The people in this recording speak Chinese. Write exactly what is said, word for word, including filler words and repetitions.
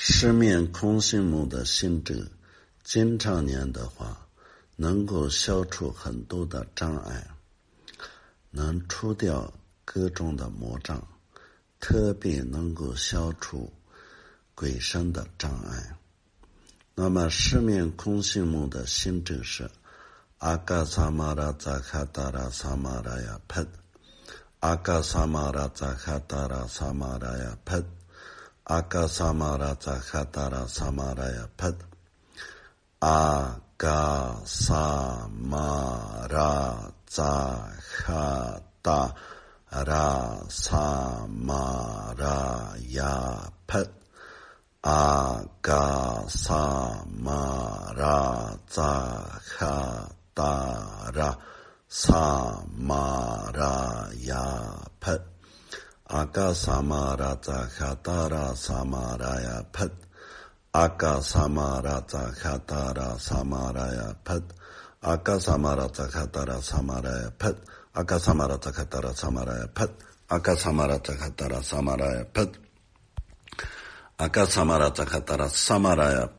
十面空性目的行者经常念的话，能够消除很多的障碍，能除掉各种的魔障，特别能够消除鬼神的障碍。那么十面空性目的行者是阿嘎萨玛拉扎卡达拉萨玛拉呀喷，阿嘎萨玛拉扎卡达拉萨玛拉呀喷，阿嘎萨玛拉扎卡达拉萨玛拉呀喷，阿嘎萨玛拉扎卡达拉萨玛拉呀喷，阿嘎萨玛拉扎卡达拉萨玛拉呀喷，阿嘎萨玛拉扎卡达拉萨玛拉呀喷，阿嘎萨玛拉扎卡达拉萨玛拉呀喷，阿嘎萨玛拉扎卡达拉萨玛拉呀喷，阿嘎萨玛拉扎卡达拉萨玛拉呀喷，阿嘎萨玛拉扎卡达拉萨玛拉呀喷，阿嘎萨玛拉扎卡达拉萨玛拉呀